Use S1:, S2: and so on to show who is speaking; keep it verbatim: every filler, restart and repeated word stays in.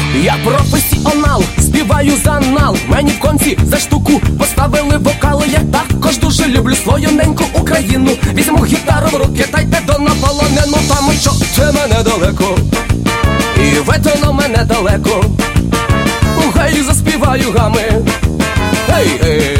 S1: Я професіонал, співаю за нал. Мені в конці за штуку поставили вокали. Я також дуже люблю свою неньку Україну. Візьму гітару в руки та йде до наполонену. Тому що це мене далеко, і ветено мене далеко. Гей, заспіваю гами. Гей, гей.